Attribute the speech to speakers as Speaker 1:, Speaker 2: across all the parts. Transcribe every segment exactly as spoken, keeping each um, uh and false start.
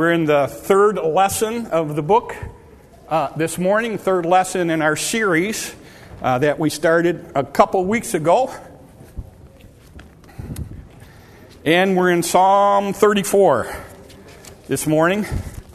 Speaker 1: We're in the third lesson of the book uh, this morning, third lesson in our series uh, that we started a couple weeks ago. And we're in Psalm thirty-four this morning.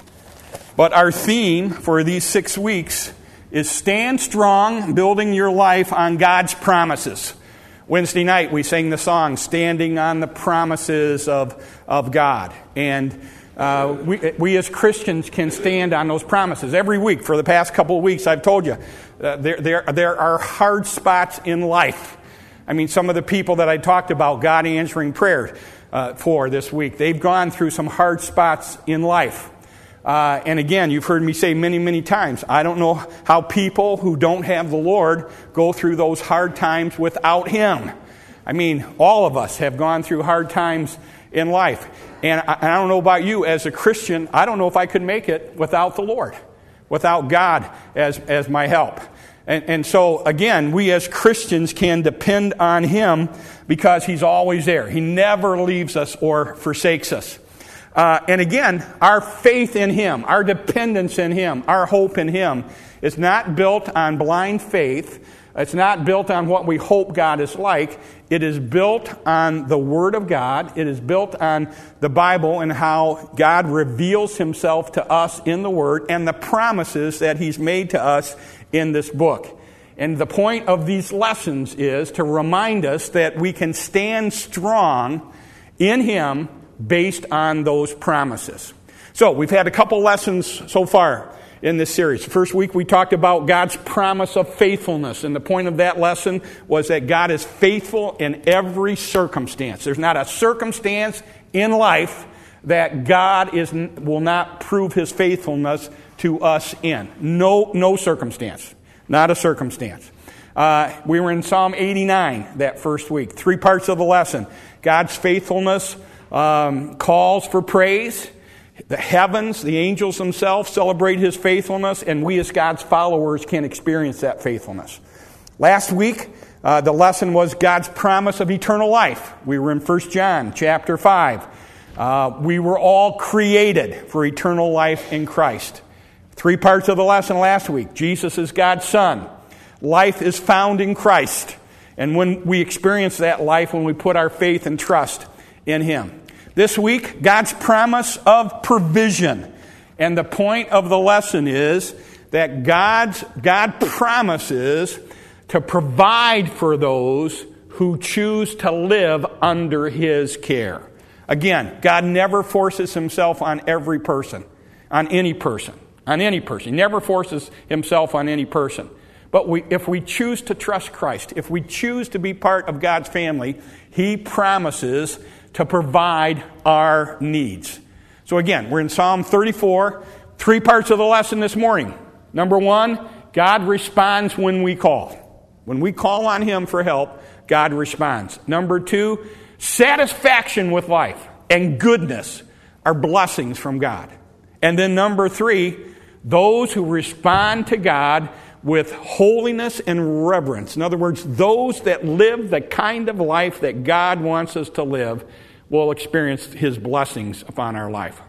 Speaker 1: But our theme for these six weeks is Stand Strong, Building Your Life on God's Promises. Wednesday night we sang the song, Standing on the Promises of, of God. And Uh, we, we as Christians can stand on those promises. Every week for the past couple of weeks, I've told you, uh, there, there, there are hard spots in life. I mean, some of the people that I talked about God answering prayer uh, for this week, they've gone through some hard spots in life. Uh, and again, you've heard me say many, many times, I don't know how people who don't have the Lord go through those hard times without Him. I mean, all of us have gone through hard times in life. And I, and I don't know about you, as a Christian, I don't know if I could make it without the Lord, without God as, as my help. And, and so, again, we as Christians can depend on Him because He's always there. He never leaves us or forsakes us. Uh, and again, our faith in Him, our dependence in Him, our hope in Him is not built on blind faith. It's not built on what we hope God is like. It is built on the Word of God. It is built on the Bible and how God reveals Himself to us in the Word and the promises that He's made to us in this book. And the point of these lessons is to remind us that we can stand strong in Him based on those promises. So we've had a couple lessons so far in this series. First week we talked about God's promise of faithfulness, and the point of that lesson was that God is faithful in every circumstance. There's not a circumstance in life that God is will not prove His faithfulness to us in. No, no circumstance. Not a circumstance. Uh, we were in Psalm eighty-nine that first week. Three parts of the lesson. God's faithfulness um, calls for praise. The heavens, the angels themselves celebrate His faithfulness, and we as God's followers can experience that faithfulness. Last week, uh, the lesson was God's promise of eternal life. We were in First John chapter five. Uh, we were all created for eternal life in Christ. Three parts of the lesson last week. Jesus is God's Son. Life is found in Christ. And when we experience that life, when we put our faith and trust in Him. This week, God's promise of provision. And the point of the lesson is that God's, God promises to provide for those who choose to live under His care. Again, God never forces Himself on every person, on any person, on any person. He never forces Himself on any person. But we, if we choose to trust Christ, if we choose to be part of God's family, He promises to provide our needs. So again, we're in Psalm thirty-four, three parts of the lesson this morning. Number one, God responds when we call. When we call on Him for help, God responds. Number two, satisfaction with life and goodness are blessings from God. And then number three, those who respond to God with holiness and reverence. In other words, those that live the kind of life that God wants us to live will experience His blessings upon our life.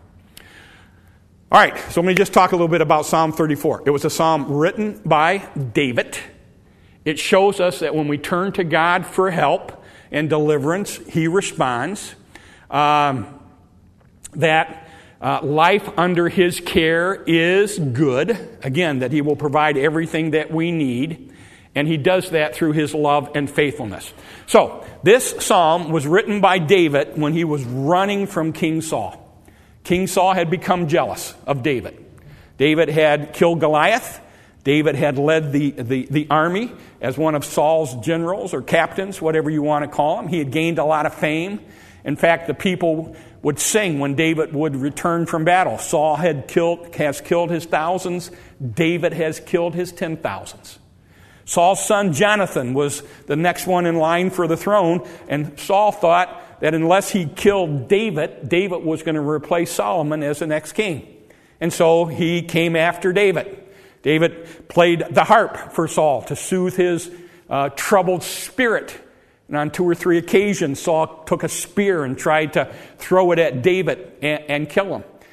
Speaker 1: All right, so let me just talk a little bit about Psalm thirty-four. It was a psalm written by David. It shows us that when we turn to God for help and deliverance, He responds. Um, that Uh, life under His care is good. Again, that He will provide everything that we need. And He does that through His love and faithfulness. So, this psalm was written by David when he was running from King Saul. King Saul had become jealous of David. David had killed Goliath. David had led the, the, the army as one of Saul's generals or captains, whatever you want to call him. He had gained a lot of fame. In fact, the people would sing when David would return from battle. Saul had killed, has killed his thousands. David has killed his ten thousands. Saul's son Jonathan was the next one in line for the throne, and Saul thought that unless he killed David, David was going to replace Solomon as the next king. And so he came after David. David played the harp for Saul to soothe his uh, troubled spirit. And on two or three occasions, Saul took a spear and tried to throw it at David and, and kill him.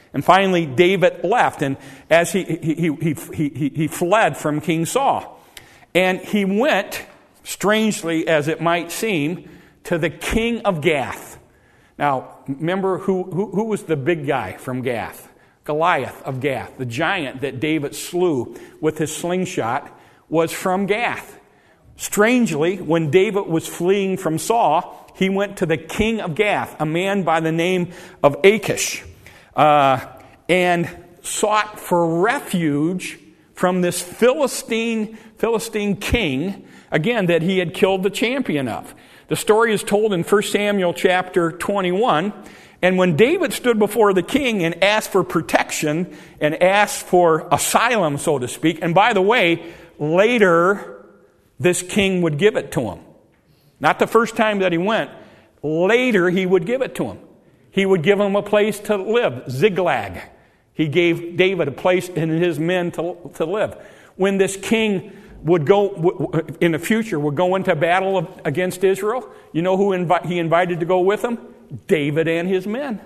Speaker 1: And finally, David left, and as he he he he he, he fled from King Saul, and he went, strangely as it might seem, to the king of Gath. Now, remember who who, who was the big guy from Gath? Goliath of Gath, the giant that David slew with his slingshot, was from Gath. Strangely, when David was fleeing from Saul, he went to the king of Gath, a man by the name of Achish, uh, and sought for refuge from this Philistine Philistine king, again, that he had killed the champion of. The story is told in First Samuel chapter twenty-one. And when David stood before the king and asked for protection and asked for asylum, so to speak, and by the way, later this king would give it to him. Not the first time that he went. Later he would give it to him. He would give him a place to live, Ziklag. He gave David a place and his men to, to live. When this king would go, in the future, would go into battle against Israel, you know who invi- he invited to go with him? David and his men.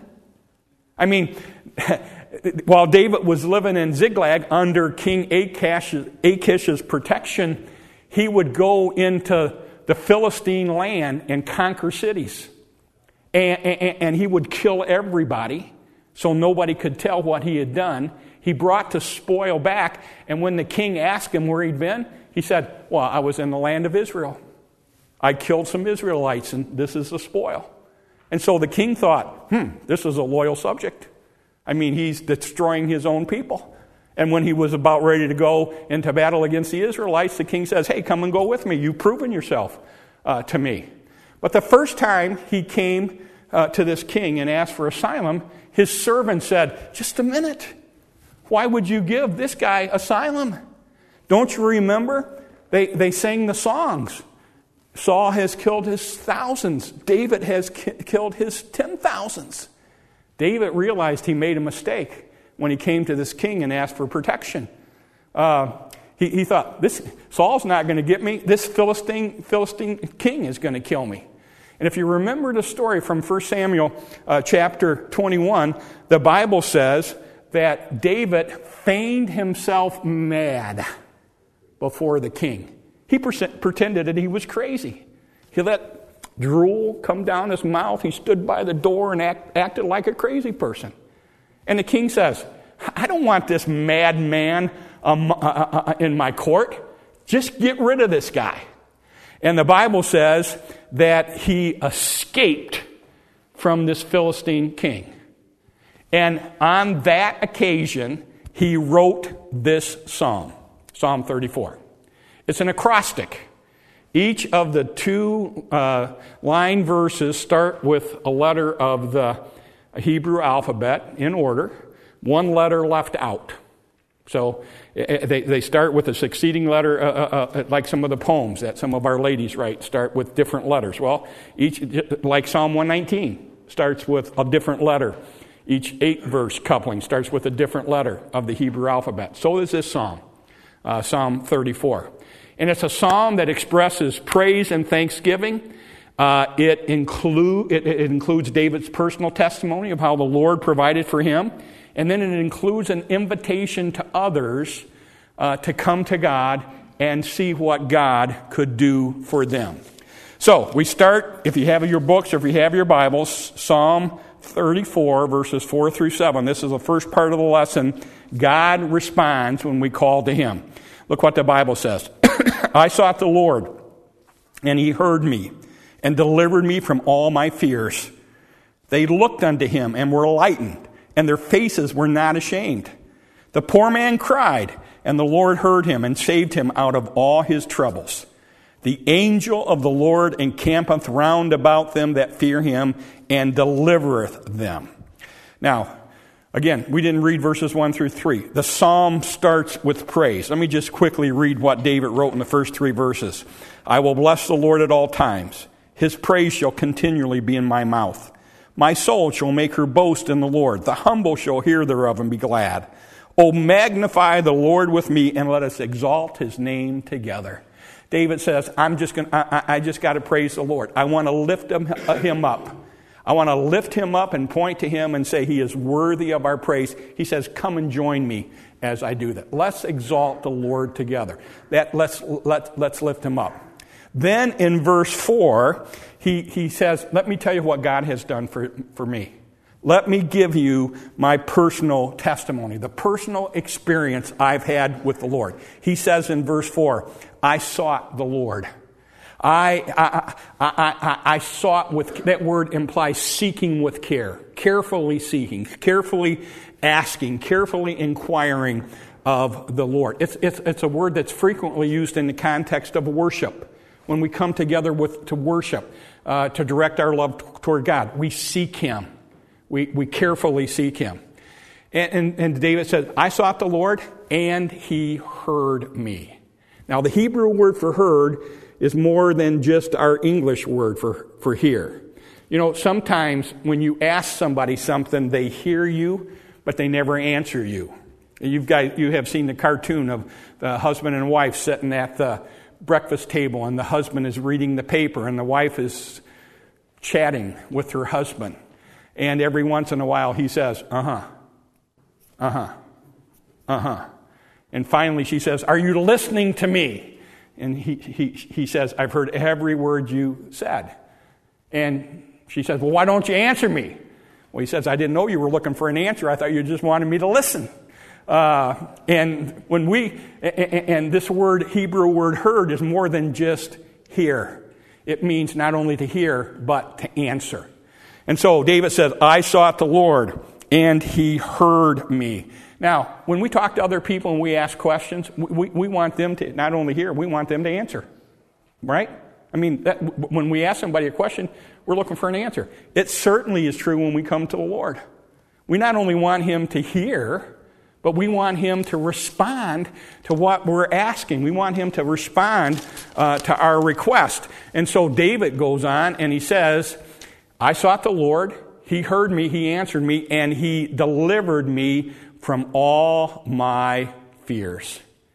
Speaker 1: I mean, while David was living in Ziklag under King Achish's, Achish's protection, he would go into the Philistine land and conquer cities. And, and, and he would kill everybody so nobody could tell what he had done. He brought the spoil back, and when the king asked him where he'd been, he said, well, I was in the land of Israel. I killed some Israelites, and this is the spoil. And so the king thought, hmm, this is a loyal subject. I mean, he's destroying his own people. And when he was about ready to go into battle against the Israelites, the king says, hey, come and go with me. You've proven yourself uh, to me. But the first time he came uh, to this king and asked for asylum, his servant said, just a minute. Why would you give this guy asylum? Don't you remember? They, they sang the songs. Saul has killed his thousands. David has ki- killed his ten thousands. David realized he made a mistake when he came to this king and asked for protection. Uh, he, he thought, this Saul's not going to get me. This Philistine, Philistine king is going to kill me. And if you remember the story from First Samuel uh, chapter twenty-one, the Bible says that David feigned himself mad before the king. He pretended that he was crazy. He let drool come down his mouth. He stood by the door and act, acted like a crazy person. And the king says, I don't want this madman um, uh, uh, in my court. Just get rid of this guy. And the Bible says that he escaped from this Philistine king. And on that occasion, he wrote this psalm, Psalm thirty-four. It's an acrostic. Each of the two uh, line verses start with a letter of the Hebrew alphabet in order, one letter left out. So they, they start with a succeeding letter, uh, uh, like some of the poems that some of our ladies write start with different letters. Well, each, like Psalm one nineteen, starts with a different letter. Each eight-verse coupling starts with a different letter of the Hebrew alphabet. So is this psalm, uh, Psalm thirty-four. And it's a psalm that expresses praise and thanksgiving. Uh, it, include, it, it includes David's personal testimony of how the Lord provided for him. And then it includes an invitation to others uh, to come to God and see what God could do for them. So we start, if you have your books or if you have your Bibles, Psalm thirty-four, verses four through seven. This is the first part of the lesson. God responds when we call to him. Look what the Bible says. I sought the Lord, and he heard me, and delivered me from all my fears. They looked unto him, and were lightened, and their faces were not ashamed. The poor man cried, and the Lord heard him, and saved him out of all his troubles. The angel of the Lord encampeth round about them that fear him, and delivereth them. Now, again, we didn't read verses one through three. The psalm starts with praise. Let me just quickly read what David wrote in the first three verses. I will bless the Lord at all times. His praise shall continually be in my mouth. My soul shall make her boast in the Lord. The humble shall hear thereof and be glad. O magnify the Lord with me, and let us exalt his name together. David says, I'm just going I, I just got to praise the Lord. I want to lift him, him up. I want to lift him up and point to him and say he is worthy of our praise. He says, come and join me as I do that. Let's exalt the Lord together. That let's let let's lift him up. Then in verse four, he, he says, let me tell you what God has done for, for me. Let me give you my personal testimony, the personal experience I've had with the Lord. He says in verse four, I sought the Lord. I, I, I, I, I sought with, that word implies seeking with care, carefully seeking, carefully asking, carefully inquiring of the Lord. It's, it's, it's a word that's frequently used in the context of worship. When we come together with, to worship, uh, to direct our love toward God, we seek him. We, we carefully seek him. And, and, and David says, I sought the Lord, and he heard me. Now, the Hebrew word for heard is more than just our English word for, for hear. You know, sometimes when you ask somebody something, they hear you, but they never answer you. You've got, you have seen the cartoon of the husband and wife sitting at the breakfast table, and the husband is reading the paper, and the wife is chatting with her husband. And every once in a while he says, uh-huh, uh-huh, uh-huh. And finally she says, are you listening to me? And he, he, he says, I've heard every word you said. And she says, well, why don't you answer me? Well, he says, I didn't know you were looking for an answer. I thought you just wanted me to listen. Uh, and when we, and this word, Hebrew word heard, is more than just hear. It means not only to hear, but to answer. And so David says, I sought the Lord, and he heard me. Now, when we talk to other people and we ask questions, we, we want them to not only hear, we want them to answer. Right? I mean, that, when we ask somebody a question, we're looking for an answer. It certainly is true when we come to the Lord. We not only want him to hear, but we want him to respond to what we're asking. We want him to respond uh, to our request. And so David goes on and he says, I sought the Lord, he heard me, he answered me, and he delivered me from all my fears.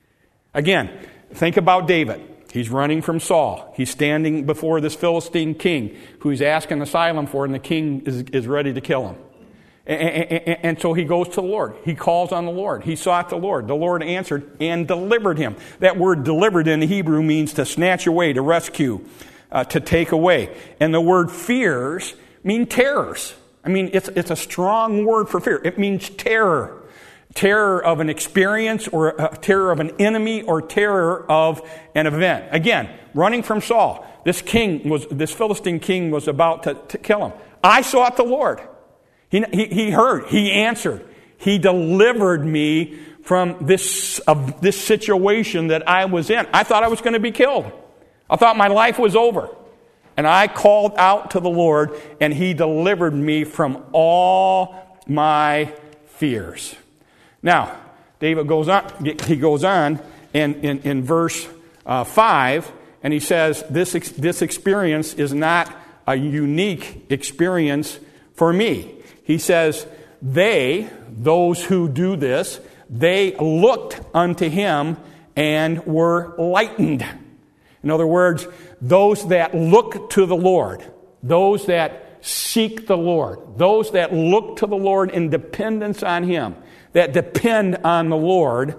Speaker 1: Again, think about David. He's running from Saul. He's standing before this Philistine king who he's asking asylum for, and the king is, is ready to kill him. And, and, and so he goes to the Lord. He calls on the Lord. He sought the Lord. The Lord answered and delivered him. That word delivered in the Hebrew means to snatch away, to rescue, uh, to take away. And the word fears mean terrors. I mean, it's, it's a strong word for fear. It means terror. Terror of an experience, or a terror of an enemy, or terror of an event. Again, running from Saul. This king was, this Philistine king was about to, to kill him. I sought the Lord. He, he, he heard. He answered. He delivered me from this, of this situation that I was in. I thought I was going to be killed. I thought my life was over. And I called out to the Lord, and he delivered me from all my fears. Now, David goes on, he goes on and in, in verse uh, five, and he says, this, this experience is not a unique experience for me. He says, they, those who do this, they looked unto him and were lightened. In other words, those that look to the Lord, those that seek the Lord, those that look to the Lord in dependence on him, that depend on the Lord,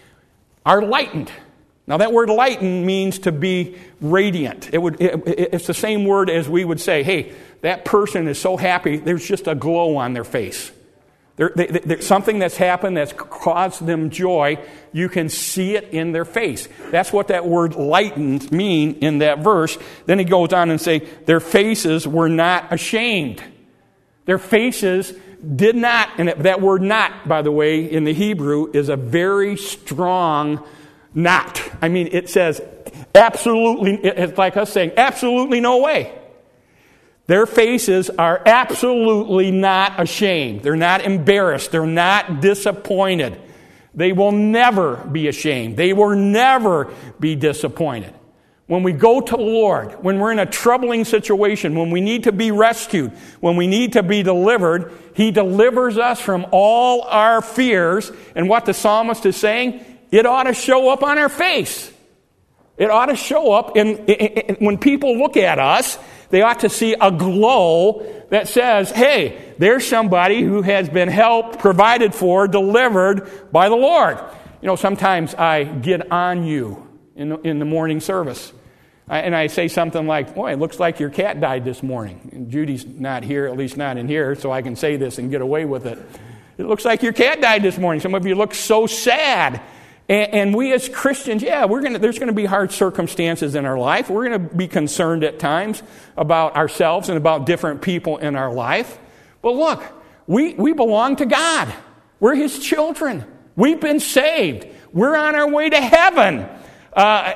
Speaker 1: are lightened. Now that word lighten means to be radiant. It would, it, it's the same word as we would say, hey, that person is so happy, there's just a glow on their face. There, they, there's something that's happened that's caused them joy. You can see it in their face. That's what that word lightened mean in that verse. Then he goes on and say, their faces were not ashamed. Their faces did not, and that word not, by the way, in the Hebrew is a very strong not. I mean, it says absolutely, it's like us saying, absolutely no way. Their faces are absolutely not ashamed. They're not embarrassed. They're not disappointed. They will never be ashamed. They will never be disappointed. When we go to the Lord, when we're in a troubling situation, when we need to be rescued, when we need to be delivered, he delivers us from all our fears. And what the psalmist is saying, it ought to show up on our face. It ought to show up in, in, in when people look at us. They ought to see a glow that says, hey, there's somebody who has been helped, provided for, delivered by the Lord. You know, sometimes I get on you in the, in the morning service. I, and I say something like, boy, it looks like your cat died this morning. And Judy's not here, at least not in here, so I can say this and get away with it. It looks like your cat died this morning. Some of you look so sad. And, and we as Christians, yeah, we're gonna, there's going to be hard circumstances in our life. We're going to be concerned at times about ourselves and about different people in our life. But look, we, we belong to God. We're His children. We've been saved. We're on our way to heaven. Uh,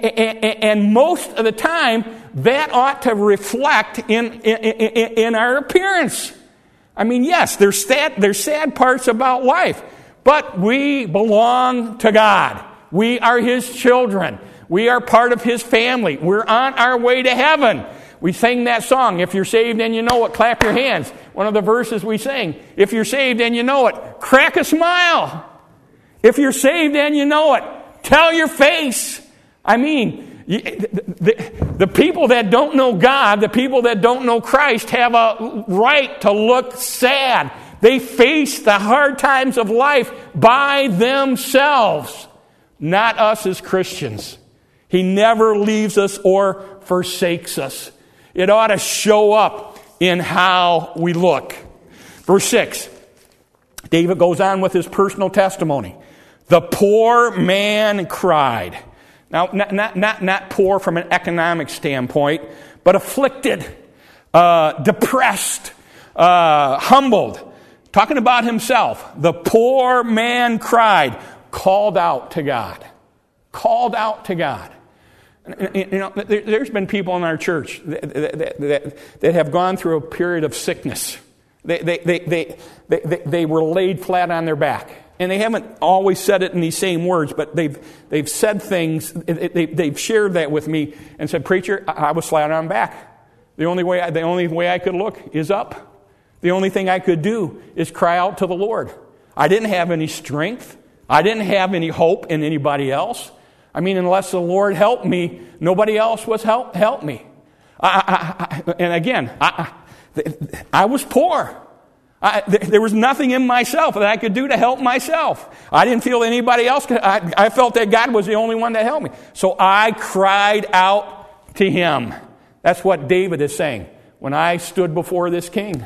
Speaker 1: and most of the time, that ought to reflect in, in, in our appearance. I mean, yes, there's sad, there's sad parts about life, but we belong to God. We are His children. We are part of His family. We're on our way to heaven. We sang that song, if you're saved and you know it, clap your hands. One of the verses we sing, if you're saved and you know it, crack a smile. If you're saved and you know it, tell your face. I mean, the, the people that don't know God, the people that don't know Christ have a right to look sad. They face the hard times of life by themselves, not us as Christians. He never leaves us or forsakes us. It ought to show up in how we look. Verse six, David goes on with his personal testimony. The poor man cried. Now, not, not, not, not poor from an economic standpoint, but afflicted, uh, depressed, uh, humbled. Talking about himself. The poor man cried, called out to God. Called out to God. You know, there's been people in our church that, that, that, that have gone through a period of sickness. They, they, they, they, they, they were laid flat on their back. And they haven't always said it in these same words, but they've they've said things, they've shared that with me and said, preacher, I was flat on my back. The only way I, the only way I could look is up. The only thing I could do is cry out to the Lord. I didn't have any strength. I didn't have any hope in anybody else. I mean, unless the Lord helped me, nobody else was help help me. I, I, I, and again, I, I, I was poor. I, there was nothing in myself that I could do to help myself. I didn't feel anybody else could. I, I felt that God was the only one that helped me. So I cried out to Him. That's what David is saying. When I stood before this king,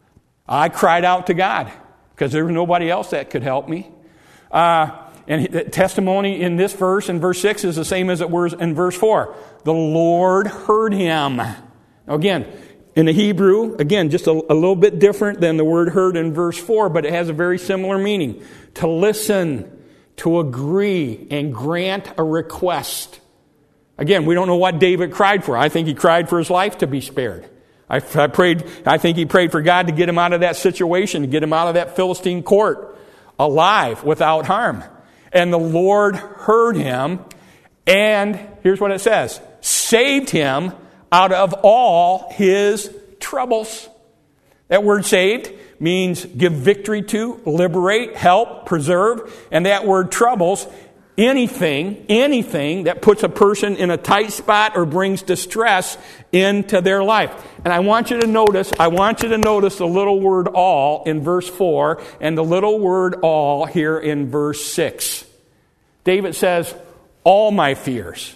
Speaker 1: I cried out to God because there was nobody else that could help me. Uh, and the testimony in this verse, in verse six, is the same as it was in verse four. The Lord heard him. Now again, in the Hebrew, again, just a, a little bit different than the word heard in verse four, but it has a very similar meaning. To listen, to agree, and grant a request. Again, we don't know what David cried for. I think he cried for his life to be spared. I, I prayed. I think he prayed for God to get him out of that situation, to get him out of that Philistine court, alive, without harm. And the Lord heard him, and here's what it says, saved him out of all his troubles. That word saved means give victory to, liberate, help, preserve. And that word troubles, anything, anything that puts a person in a tight spot or brings distress into their life. And I want you to notice, I want you to notice the little word all in verse four and the little word all here in verse six. David says, all my fears,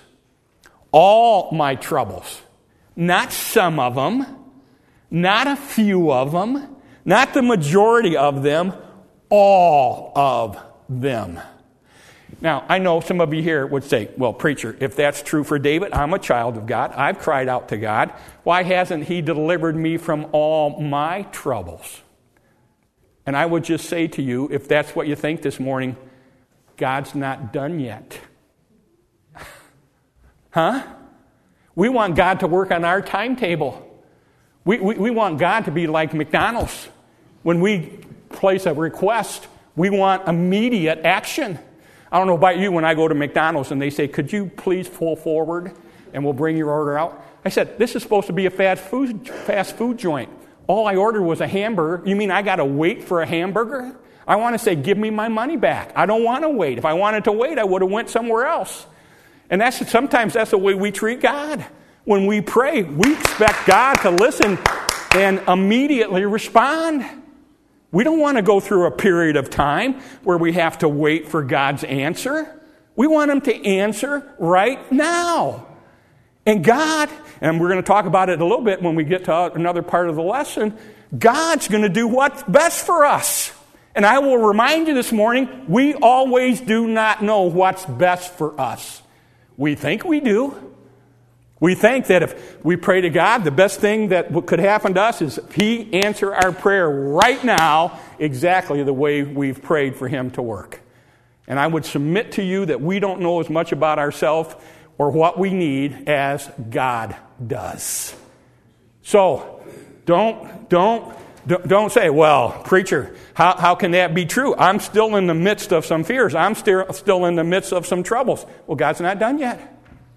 Speaker 1: all my troubles. Not some of them, not a few of them, not the majority of them, all of them. Now, I know some of you here would say, well, preacher, if that's true for David, I'm a child of God. I've cried out to God. Why hasn't He delivered me from all my troubles? And I would just say to you, if that's what you think this morning, God's not done yet. Huh? We want God to work on our timetable. We, we, we want God to be like McDonald's. When we place a request, we want immediate action. I don't know about you, when I go to McDonald's and they say, could you please pull forward and we'll bring your order out? I said, this is supposed to be a fast food, fast food joint. All I ordered was a hamburger. You mean I got to wait for a hamburger? I want to say, give me my money back. I don't want to wait. If I wanted to wait, I would have went somewhere else. And that's sometimes that's the way we treat God. When we pray, we expect God to listen and immediately respond. We don't want to go through a period of time where we have to wait for God's answer. We want Him to answer right now. And God, and we're going to talk about it a little bit when we get to another part of the lesson, God's going to do what's best for us. And I will remind you this morning, we always do not know what's best for us. We think we do. We think that if we pray to God, the best thing that could happen to us is He answer our prayer right now exactly the way we've prayed for Him to work. And I would submit to you that we don't know as much about ourselves or what we need as God does. So, don't, don't, don't say, well, preacher, how, how can that be true? I'm still in the midst of some fears. I'm still, still in the midst of some troubles. Well, God's not done yet.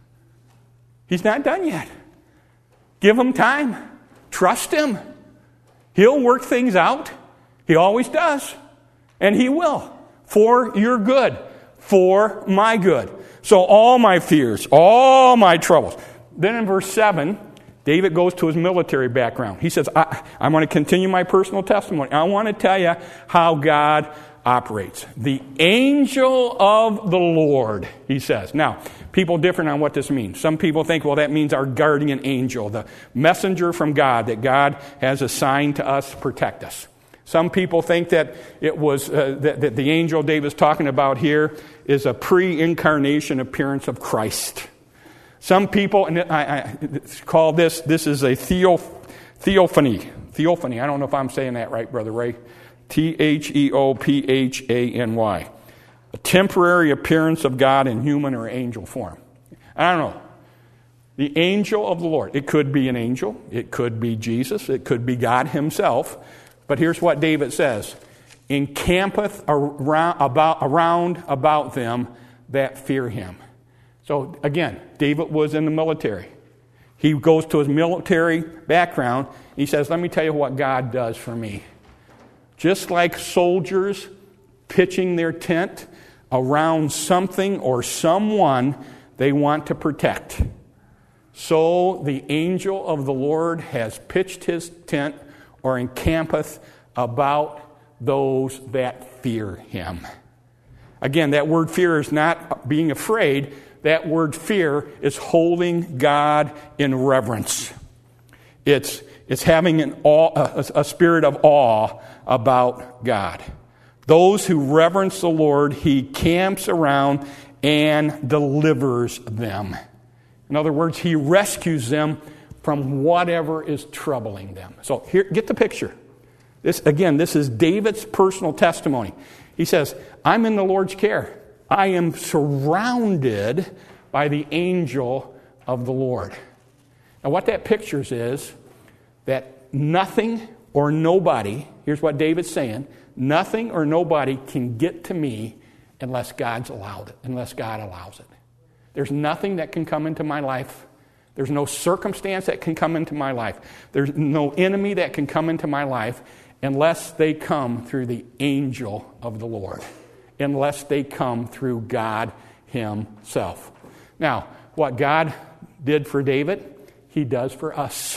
Speaker 1: He's not done yet. Give Him time. Trust Him. He'll work things out. He always does. And He will. For your good. For my good. So all my fears, all my troubles. Then in verse seven, David goes to his military background. He says, I, I want to continue my personal testimony. I want to tell you how God operates. The angel of the Lord, he says. Now, people different on what this means. Some people think, well, that means our guardian angel, the messenger from God that God has assigned to us to protect us. Some people think that it was uh, that, that the angel David's talking about here is a pre-incarnation appearance of Christ. Some people, and I, I call this, this is a theo, theophany. Theophany. I don't know if I'm saying that right, Brother Ray. T H E O P H A N Y. A temporary appearance of God in human or angel form. I don't know. The angel of the Lord. It could be an angel. It could be Jesus. It could be God Himself. But here's what David says. Encampeth around about, around about them that fear Him. So again, David was in the military. He goes to his military background. He says, let me tell you what God does for me. Just like soldiers pitching their tent around something or someone they want to protect, so the angel of the Lord has pitched his tent or encampeth about those that fear Him. Again, that word fear is not being afraid. That word fear is holding God in reverence. It's, it's having an awe, a, a spirit of awe about God. Those who reverence the Lord, He camps around and delivers them. In other words, He rescues them from whatever is troubling them. So here, get the picture. This again, this is David's personal testimony. He says, I'm in the Lord's care. I am surrounded by the angel of the Lord. Now what that pictures is that nothing or nobody, here's what David's saying, nothing or nobody can get to me unless God's allowed it, unless God allows it. There's nothing that can come into my life. There's no circumstance that can come into my life. There's no enemy that can come into my life unless they come through the angel of the Lord. Unless they come through God Himself. Now, what God did for David, He does for us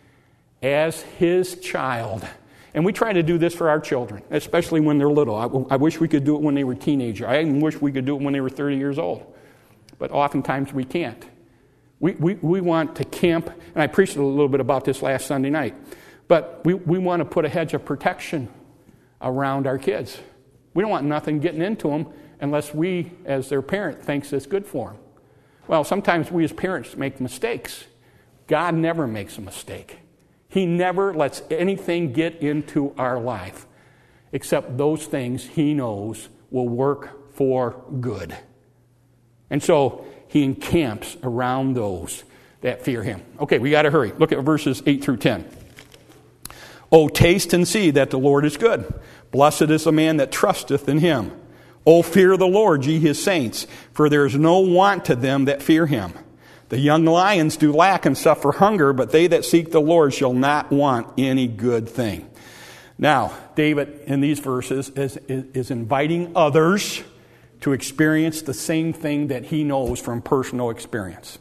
Speaker 1: as His child. And we try to do this for our children, especially when they're little. I, I wish we could do it when they were teenagers. I even wish we could do it when they were thirty years old. But oftentimes we can't. We, we, we want to camp, and I preached a little bit about this last Sunday night, but we, we want to put a hedge of protection around our kids. We don't want nothing getting into them unless we, as their parent, thinks it's good for them. Well, sometimes we as parents make mistakes. God never makes a mistake. He never lets anything get into our life except those things He knows will work for good. And so He encamps around those that fear Him. Okay, we got to hurry. Look at verses eight through ten. Oh, taste and see that the Lord is good. Blessed is the man that trusteth in Him. O fear the Lord, ye His saints, for there is no want to them that fear Him. The young lions do lack and suffer hunger, but they that seek the Lord shall not want any good thing. Now, David, in these verses, is, is, is inviting others to experience the same thing that he knows from personal experience.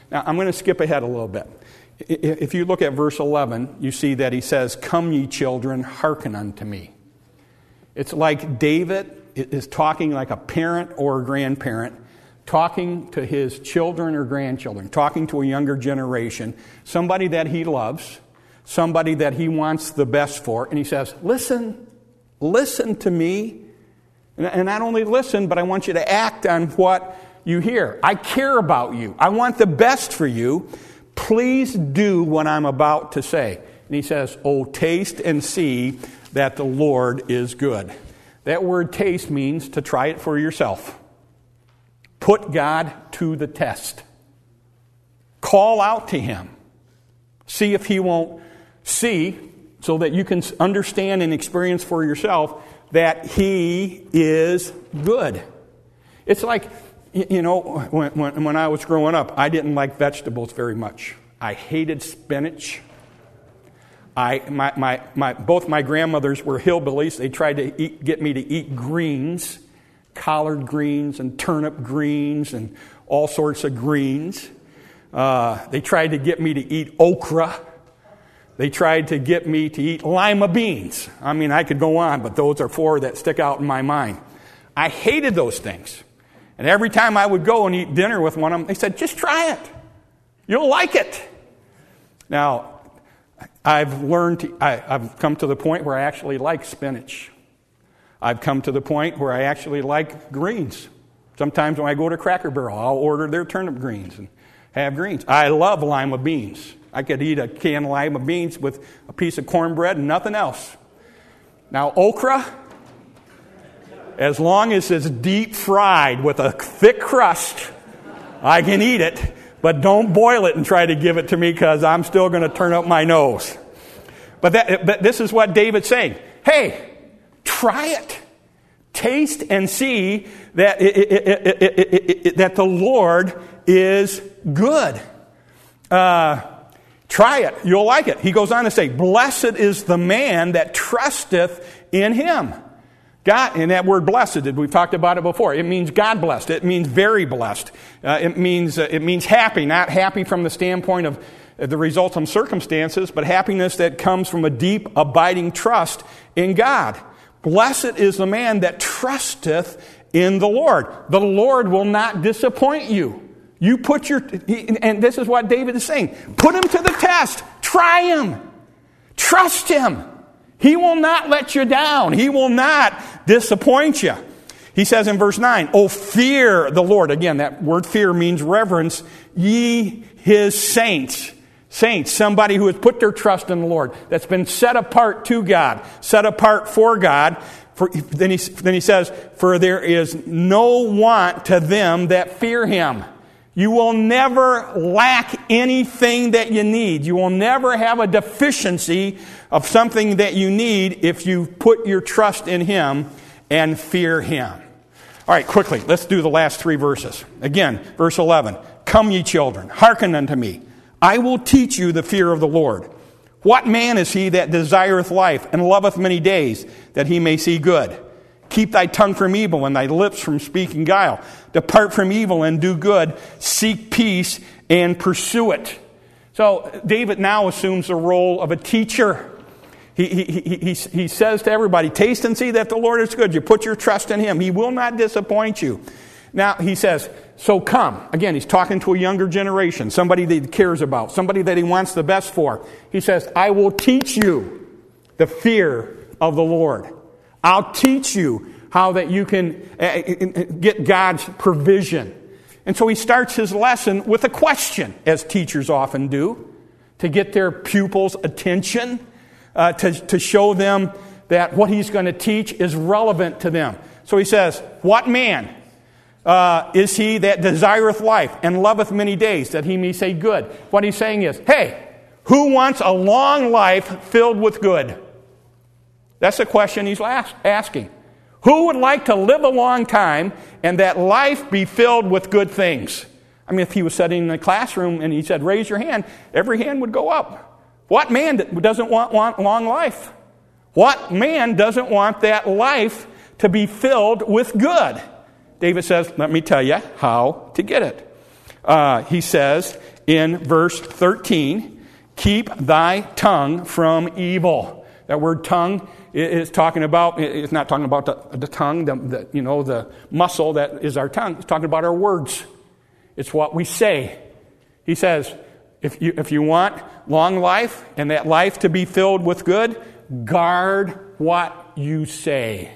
Speaker 1: Now, I'm going to skip ahead a little bit. If you look at verse eleven, you see that he says, "Come ye children, hearken unto me." It's like David is talking like a parent or a grandparent, talking to his children or grandchildren, talking to a younger generation, somebody that he loves, somebody that he wants the best for. And he says, listen, listen to me. And not only listen, but I want you to act on what you hear. I care about you. I want the best for you. Please do what I'm about to say. And he says, "Oh, taste and see that the Lord is good." That word taste means to try it for yourself. Put God to the test. Call out to Him. See if He won't see, so that you can understand and experience for yourself that He is good. It's like, you know, when, when, when I was growing up, I didn't like vegetables very much. I hated spinach. I, my, my, my, both my grandmothers were hillbillies. They tried to eat, get me to eat greens, collard greens and turnip greens and all sorts of greens. Uh, they tried to get me to eat okra. They tried to get me to eat lima beans. I mean, I could go on, but those are four that stick out in my mind. I hated those things. And every time I would go and eat dinner with one of them, they said, "Just try it. You'll like it." Now, I've learned, to, I, I've come to the point where I actually like spinach. I've come to the point where I actually like greens. Sometimes when I go to Cracker Barrel, I'll order their turnip greens and have greens. I love lima beans. I could eat a can of lima beans with a piece of cornbread and nothing else. Now, okra, as long as it's deep fried with a thick crust, I can eat it. But don't boil it and try to give it to me, because I'm still going to turn up my nose. But, that, but this is what David's saying. Hey, try it. Taste and see that, it, it, it, it, it, it, that the Lord is good. Uh, try it. You'll like it. He goes on to say, "Blessed is the man that trusteth in Him." God, and that word blessed, we've talked about it before. It means God blessed. It means very blessed. Uh, it means uh, it means happy, not happy from the standpoint of the results of circumstances, but happiness that comes from a deep, abiding trust in God. Blessed is the man that trusteth in the Lord. The Lord will not disappoint you. You put your, and this is what David is saying, put him to the test. Try him. Trust him. He will not let you down. He will not disappoint you. He says in verse nine, "Oh, fear the Lord." Again, that word fear means reverence. "Ye His saints." Saints, somebody who has put their trust in the Lord, that's been set apart to God, set apart for God. For, then, he, then he says, "For there is no want to them that fear Him." You will never lack anything that you need. You will never have a deficiency of something that you need if you put your trust in Him and fear Him. All right, quickly, let's do the last three verses. Again, verse eleven. "Come ye children, hearken unto me. I will teach you the fear of the Lord. What man is he that desireth life and loveth many days, that he may see good? Keep thy tongue from evil and thy lips from speaking guile. Depart from evil and do good. Seek peace and pursue it." So David now assumes the role of a teacher. He, he, he, he, he says to everybody, taste and see that the Lord is good. You put your trust in Him. He will not disappoint you. Now he says, so come. Again, he's talking to a younger generation, somebody that he cares about, somebody that he wants the best for. He says, I will teach you the fear of the Lord. I'll teach you how that you can get God's provision. And so he starts his lesson with a question, as teachers often do, to get their pupils' attention, uh, to, to show them that what he's going to teach is relevant to them. So he says, what man uh, is he that desireth life and loveth many days, that he may say good? What he's saying is, hey, who wants a long life filled with good? That's the question he's asking. Who would like to live a long time and that life be filled with good things? I mean, if he was sitting in the classroom and he said, raise your hand, every hand would go up. What man doesn't want, want long life? What man doesn't want that life to be filled with good? David says, let me tell you how to get it. Uh, he says, in verse thirteen, keep thy tongue from evil. That word tongue is talking about, it's not talking about the, the tongue, the, the, you know, the muscle that is our tongue. It's talking about our words. It's what we say. He says, if you, if you want long life and that life to be filled with good, guard what you say.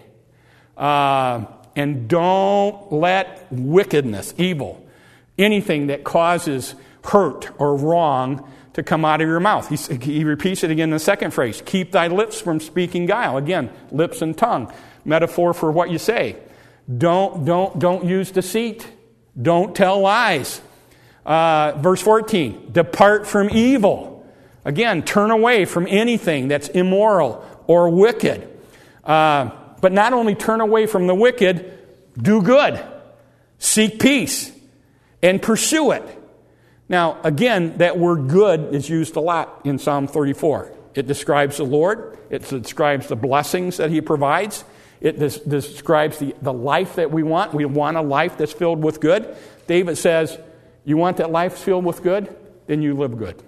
Speaker 1: Uh, and don't let wickedness, evil, anything that causes hurt or wrong to come out of your mouth. He, he repeats it again in the second phrase. Keep thy lips from speaking guile. Again, lips and tongue. Metaphor for what you say. Don't, don't, don't use deceit. Don't tell lies. Uh, verse fourteen. Depart from evil. Again, turn away from anything that's immoral or wicked. Uh, but not only turn away from the wicked, do good. Seek peace and pursue it. Now, again, that word good is used a lot in Psalm thirty-four. It describes the Lord. It describes the blessings that He provides. It des- describes the, the life that we want. We want a life that's filled with good. David says, you want that life filled with good? Then you live good.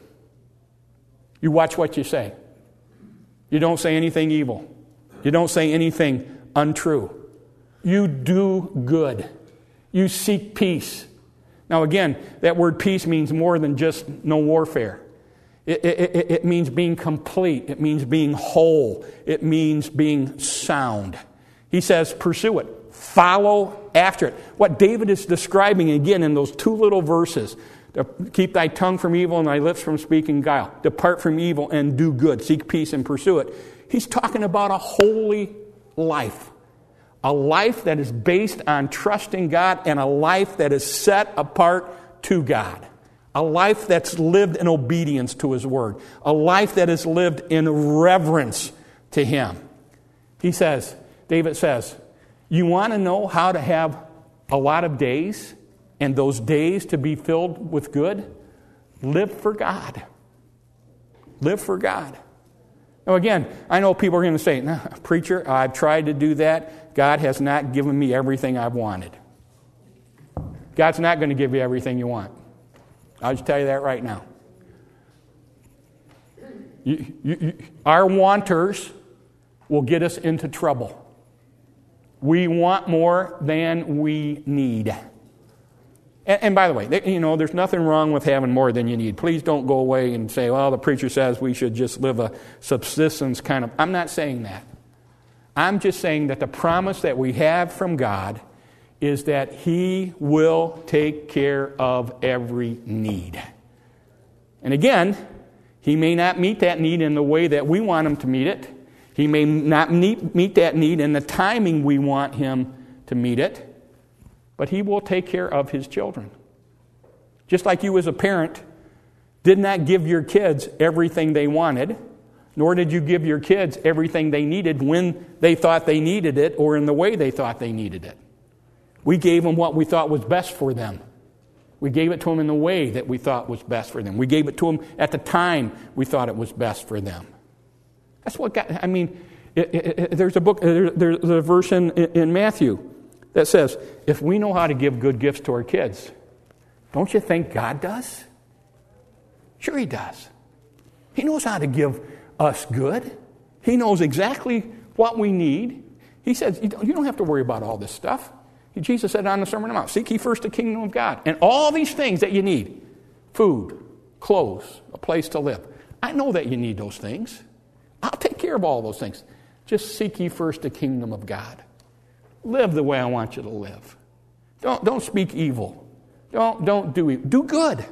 Speaker 1: You watch what you say. You don't say anything evil. You don't say anything untrue. You do good. You seek peace. Now again, that word peace means more than just no warfare. It, it, it means being complete. It means being whole. It means being sound. He says, pursue it. Follow after it. What David is describing again in those two little verses, keep thy tongue from evil and thy lips from speaking guile. Depart from evil and do good. Seek peace and pursue it. He's talking about a holy life. A life that is based on trusting God and a life that is set apart to God. A life that's lived in obedience to His Word. A life that is lived in reverence to Him. He says, David says, you want to know how to have a lot of days and those days to be filled with good? Live for God. Live for God. Now again, I know people are going to say, nah, preacher, I've tried to do that. God has not given me everything I've wanted. God's not going to give you everything you want. I'll just tell you that right now. You, you, you, our wanters will get us into trouble. We want more than we need. And, and by the way, you know, there's nothing wrong with having more than you need. Please don't go away and say, well, the preacher says we should just live a subsistence kind of... I'm not saying that. I'm just saying that the promise that we have from God is that He will take care of every need. And again, He may not meet that need in the way that we want Him to meet it. He may not meet, meet that need in the timing we want Him to meet it. But He will take care of His children. Just like you as a parent did not give your kids everything they wanted, nor did you give your kids everything they needed when they thought they needed it or in the way they thought they needed it. We gave them what we thought was best for them. We gave it to them in the way that we thought was best for them. We gave it to them at the time we thought it was best for them. That's what God, I mean, it, it, it, there's a book, there, there's a verse in, in Matthew that says, if we know how to give good gifts to our kids, don't you think God does? Sure He does. He knows how to give us good. He knows exactly what we need. He says, you don't have to worry about all this stuff. Jesus said on the Sermon on the Mount, seek ye first the kingdom of God. And all these things that you need, food, clothes, a place to live. I know that you need those things. I'll take care of all those things. Just seek ye first the kingdom of God. Live the way I want you to live. Don't, don't speak evil. Don't, don't do evil. Do good.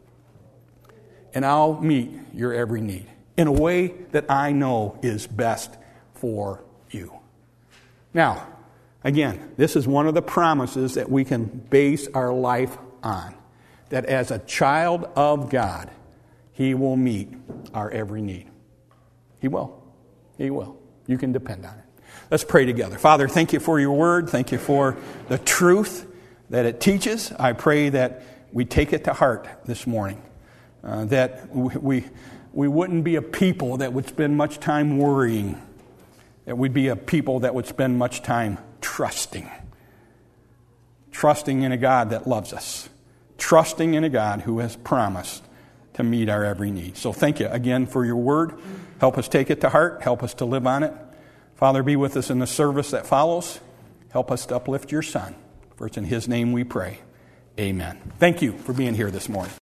Speaker 1: And I'll meet your every need in a way that I know is best for you. Now, again, this is one of the promises that we can base our life on. That as a child of God, He will meet our every need. He will. He will. You can depend on it. Let's pray together. Father, thank you for your word. Thank you for the truth that it teaches. I pray that we take it to heart this morning. Uh, that we, we wouldn't be a people that would spend much time worrying. That we'd be a people that would spend much time trusting. Trusting in a God that loves us. Trusting in a God who has promised to meet our every need. So thank you again for your word. Help us take it to heart. Help us to live on it. Father, be with us in the service that follows. Help us to uplift your Son. For it's in his name we pray. Amen. Thank you for being here this morning.